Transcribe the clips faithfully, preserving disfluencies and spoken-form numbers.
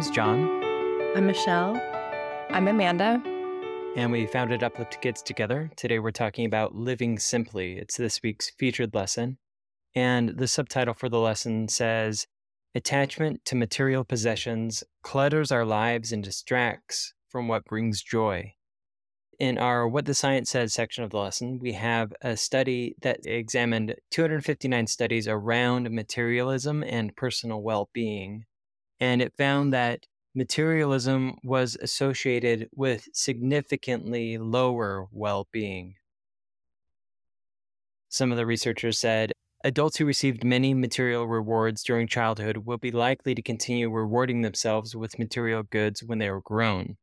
name's John. I'm Michelle. I'm Amanda. And we founded Uplift Kids together. Today we're talking about living simply. It's this week's featured lesson. And the subtitle for the lesson says, Attachment to material possessions clutters our lives and distracts from what brings joy. In our What the Science Says section of the lesson, we have a study that examined two hundred fifty-nine studies around materialism and personal well-being. And it found that materialism was associated with significantly lower well-being. Some of the researchers said, adults who received many material rewards during childhood will be likely to continue rewarding themselves with material goods when they are grown.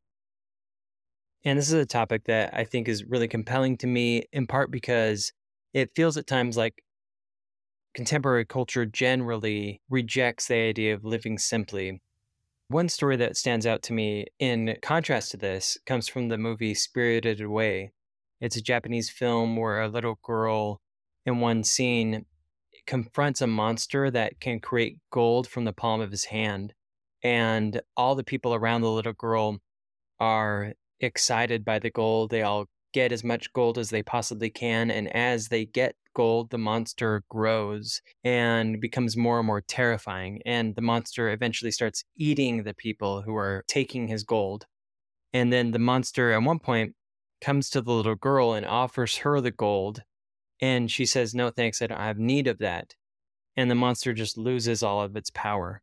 And this is a topic that I think is really compelling to me, in part because it feels at times like contemporary culture generally rejects the idea of living simply. One story that stands out to me in contrast to this comes from the movie Spirited Away. It's a Japanese film where a little girl in one scene confronts a monster that can create gold from the palm of his hand. And all the people around the little girl are excited by the gold. They all get as much gold as they possibly can. And as they get gold, the monster grows and becomes more and more terrifying. And the monster eventually starts eating the people who are taking his gold. And then the monster at one point comes to the little girl and offers her the gold. And she says, no, thanks, I don't have need of that. And the monster just loses all of its power.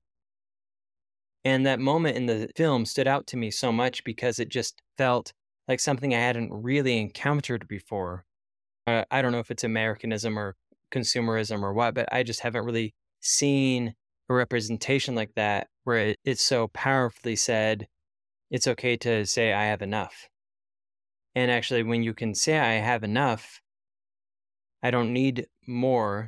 And that moment in the film stood out to me so much because it just felt like something I hadn't really encountered before. Uh, I don't know if it's Americanism or consumerism or what, but I just haven't really seen a representation like that where it, it's so powerfully said, it's okay to say I have enough. And actually, when you can say I have enough, I don't need more,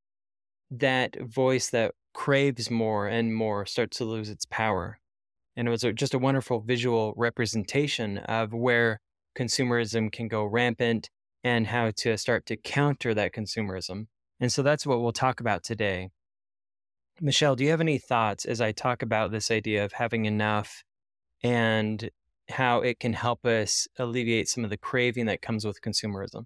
that voice that craves more and more starts to lose its power. And it was a, just a wonderful visual representation of where consumerism can go rampant and how to start to counter that consumerism. And so that's what we'll talk about today. Michelle, do you have any thoughts as I talk about this idea of having enough and how it can help us alleviate some of the craving that comes with consumerism?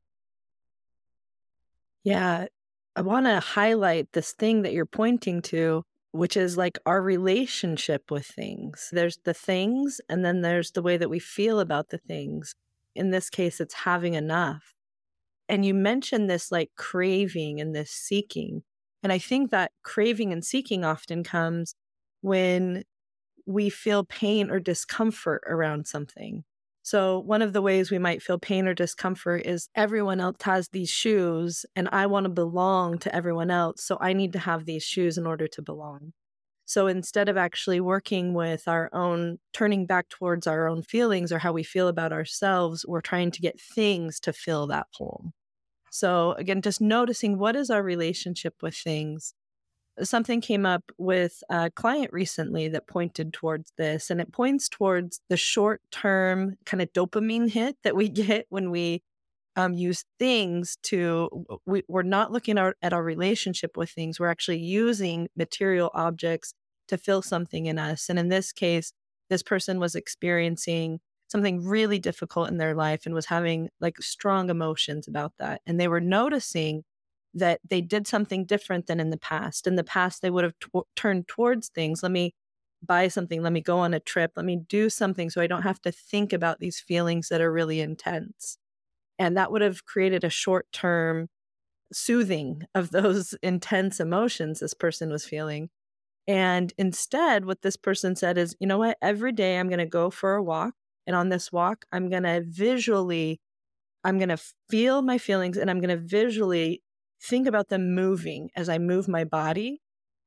Yeah, I want to highlight this thing that you're pointing to, which is like our relationship with things. There's the things, and then there's the way that we feel about the things. In this case, it's having enough. And you mentioned this like craving and this seeking. And I think that craving and seeking often comes when we feel pain or discomfort around something. So one of the ways we might feel pain or discomfort is everyone else has these shoes and I want to belong to everyone else. So I need to have these shoes in order to belong. So instead of actually working with our own, turning back towards our own feelings or how we feel about ourselves, we're trying to get things to fill that hole. So again, just noticing what is our relationship with things. Something came up with a client recently that pointed towards this, and it points towards the short-term kind of dopamine hit that we get when we um, use things to, we, we're not looking at, at our relationship with things. We're actually using material objects to fill something in us. And in this case, this person was experiencing something really difficult in their life and was having like strong emotions about that. And they were noticing that they did something different than in the past. In the past, they would have t- turned towards things. Let me buy something. Let me go on a trip. Let me do something so I don't have to think about these feelings that are really intense. And that would have created a short-term soothing of those intense emotions this person was feeling. And instead, what this person said is, you know what? Every day I'm going to go for a walk. And on this walk, I'm going to visually, I'm going to feel my feelings and I'm going to visually think about them moving as I move my body.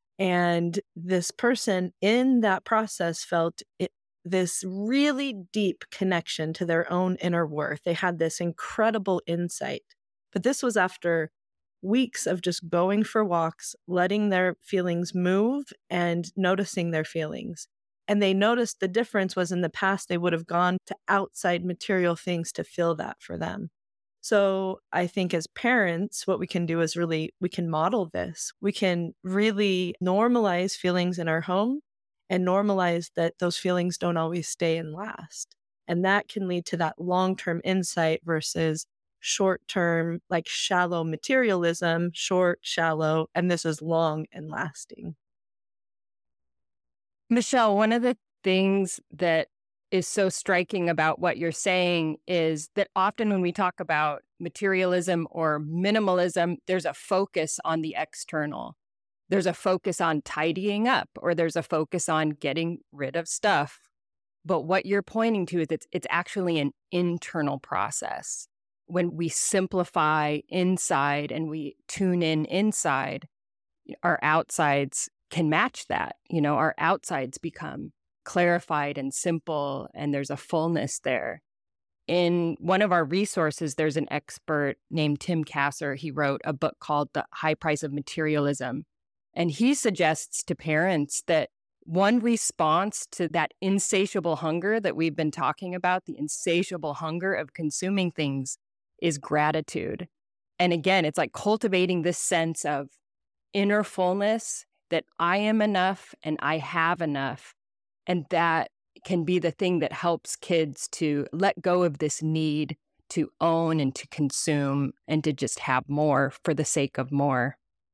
And this person in that process felt it, this really deep connection to their own inner worth. They had this incredible insight. But this was after weeks of just going for walks, letting their feelings move and noticing their feelings. And they noticed the difference was in the past, they would have gone to outside material things to fill that for them. So I think as parents, what we can do is really, we can model this. We can really normalize feelings in our home and normalize that those feelings don't always stay and last. And that can lead to that long-term insight versus short-term, like shallow materialism, short, shallow, and this is long and lasting. Michelle, one of the things that is so striking about what you're saying is that often when we talk about materialism or minimalism, there's a focus on the external. There's a focus on tidying up, or there's a focus on getting rid of stuff. But what you're pointing to is it's, it's actually an internal process. When we simplify inside and we tune in inside, our outsides can match that. You know, our outsides become clarified and simple, and there's a fullness there. In one of our resources, there's an expert named Tim Kasser. He wrote a book called The High Price of Materialism. And he suggests to parents that one response to that insatiable hunger that we've been talking about, the insatiable hunger of consuming things, is gratitude. And again, it's like cultivating this sense of inner fullness, that I am enough and I have enough. And that can be the thing that helps kids to let go of this need to own and to consume and to just have more for the sake of more.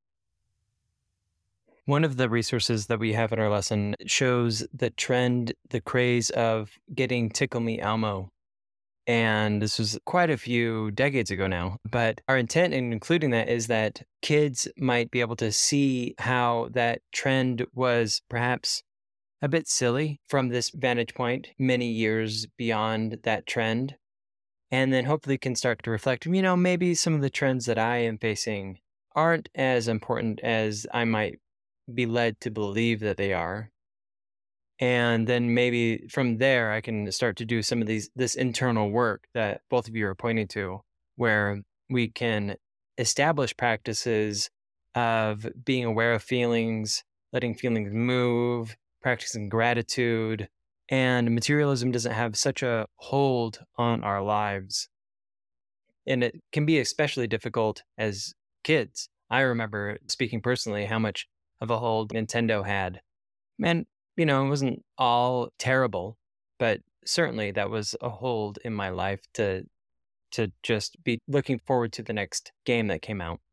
One of the resources that we have in our lesson shows the trend, the craze of getting Tickle Me Elmo. And this was quite a few decades ago now. But our intent in including that is that kids might be able to see how that trend was perhaps a bit silly from this vantage point many years beyond that trend. And then hopefully can start to reflect, you know, maybe some of the trends that I am facing aren't as important as I might be led to believe that they are. And then maybe from there, I can start to do some of these, this internal work that both of you are pointing to, where we can establish practices of being aware of feelings, letting feelings move, practicing gratitude. And materialism doesn't have such a hold on our lives. And it can be especially difficult as kids. I remember, speaking personally, how much of a hold Nintendo had. And, you know, it wasn't all terrible, but certainly that was a hold in my life to to just be looking forward to the next game that came out.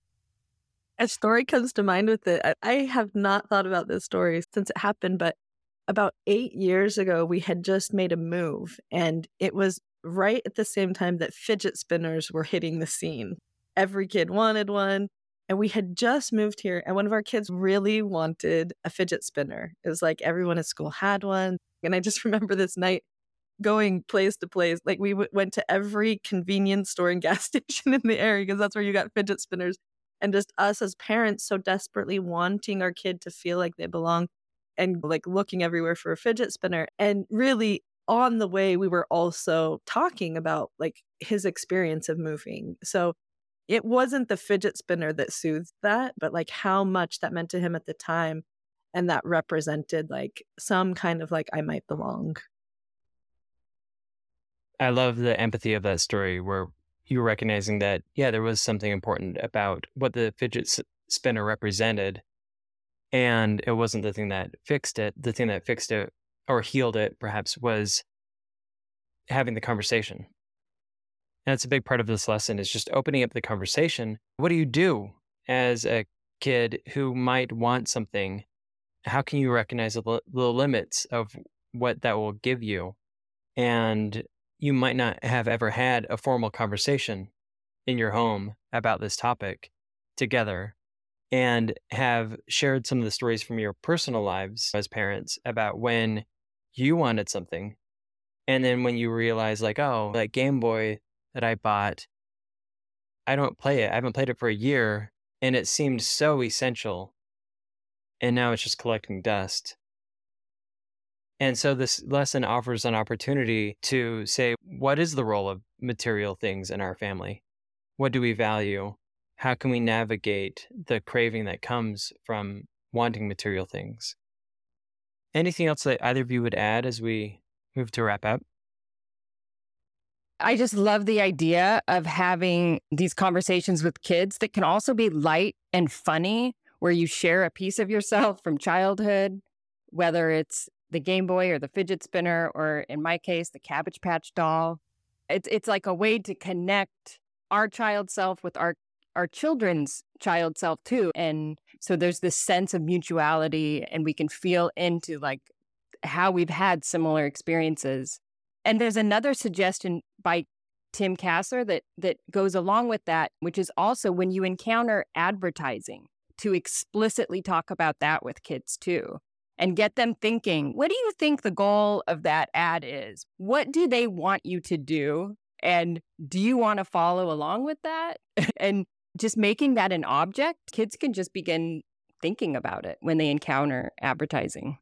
A story comes to mind with it. I- I have not thought about this story since it happened, but about eight years ago, we had just made a move, and it was right at the same time that fidget spinners were hitting the scene. Every kid wanted one. And we had just moved here, and one of our kids really wanted a fidget spinner. It was like everyone at school had one. And I just remember this night going place to place. Like we w- went to every convenience store and gas station in the area because that's where you got fidget spinners. And just us as parents so desperately wanting our kid to feel like they belong and like looking everywhere for a fidget spinner. And really on the way, we were also talking about like his experience of moving. So it wasn't the fidget spinner that soothed that, but like how much that meant to him at the time. And that represented like some kind of like, I might belong. I love the empathy of that story where you were recognizing that, yeah, there was something important about what the fidget s- spinner represented. And it wasn't the thing that fixed it. The thing that fixed it or healed it perhaps was having the conversation. And that's a big part of this lesson is just opening up the conversation. What do you do as a kid who might want something? How can you recognize the, the limits of what that will give you? And you might not have ever had a formal conversation in your home about this topic together and have shared some of the stories from your personal lives as parents about when you wanted something. And then when you realize like, oh, that Game Boy that I bought, I don't play it. I haven't played it for a year, and it seemed so essential. And now it's just collecting dust. And so this lesson offers an opportunity to say, what is the role of material things in our family? What do we value? How can we navigate the craving that comes from wanting material things? Anything else that either of you would add as we move to wrap up? I just love the idea of having these conversations with kids that can also be light and funny, where you share a piece of yourself from childhood, whether it's the Game Boy or the fidget spinner, or in my case, the Cabbage Patch doll. It's it's like a way to connect our child self with our our children's child self too. And so there's this sense of mutuality, and we can feel into like how we've had similar experiences. And there's another suggestion by Tim Kasser that that goes along with that, which is also when you encounter advertising, to explicitly talk about that with kids too, and get them thinking, what do you think the goal of that ad is? What do they want you to do? And do you want to follow along with that? And just making that an object, kids can just begin thinking about it when they encounter advertising.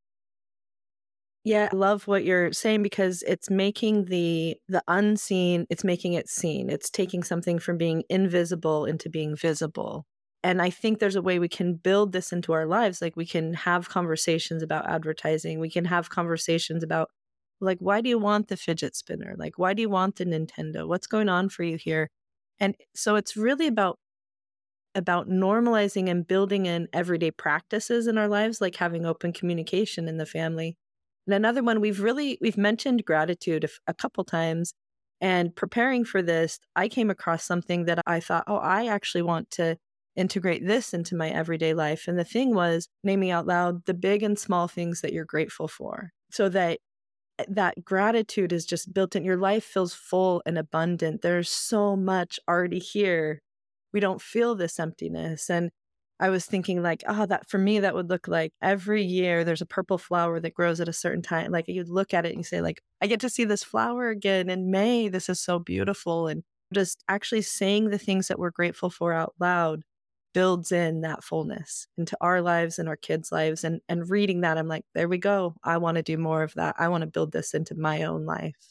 Yeah, I love what you're saying, because it's making the the unseen, it's making it seen. It's taking something from being invisible into being visible. And I think there's a way we can build this into our lives. Like, we can have conversations about advertising. We can have conversations about, like, why do you want the fidget spinner? Like, why do you want the Nintendo? What's going on for you here? And so it's really about about normalizing and building in everyday practices in our lives, like having open communication in the family. And another one, we've really, we've mentioned gratitude a, a couple times. And preparing for this, I came across something that I thought, oh, I actually want to integrate this into my everyday life. And the thing was naming out loud the big and small things that you're grateful for, so that that gratitude is just built in. Your life feels full and abundant. There's so much already here. We don't feel this emptiness. And I was thinking like, oh, that for me, that would look like every year there's a purple flower that grows at a certain time. Like, you'd look at it and you say like, I get to see this flower again in May. This is so beautiful. And just actually saying the things that we're grateful for out loud builds in that fullness into our lives and our kids' lives. And and reading that, I'm like, there we go. I want to do more of that. I want to build this into my own life.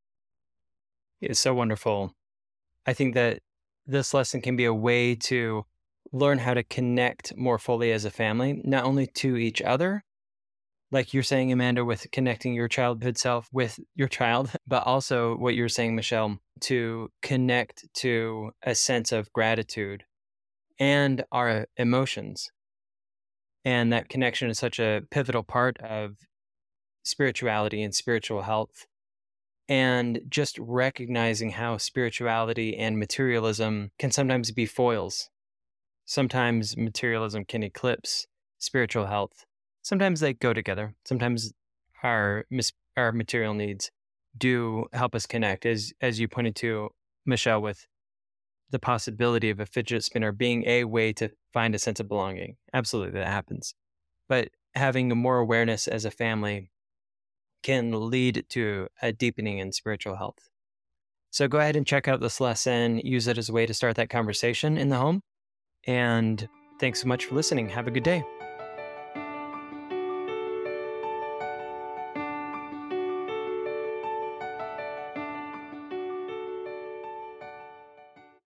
It's so wonderful. I think that this lesson can be a way to learn how to connect more fully as a family, not only to each other, like you're saying, Amanda, with connecting your childhood self with your child, but also what you're saying, Michelle, to connect to a sense of gratitude and our emotions. And that connection is such a pivotal part of spirituality and spiritual health. And just recognizing how spirituality and materialism can sometimes be foils. Sometimes materialism can eclipse spiritual health. Sometimes they go together. Sometimes our our material needs do help us connect, as as you pointed to, Michelle, with the possibility of a fidget spinner being a way to find a sense of belonging. Absolutely, that happens. But having more awareness as a family can lead to a deepening in spiritual health. So go ahead and check out this lesson. Use it as a way to start that conversation in the home. And thanks so much for listening. Have a good day.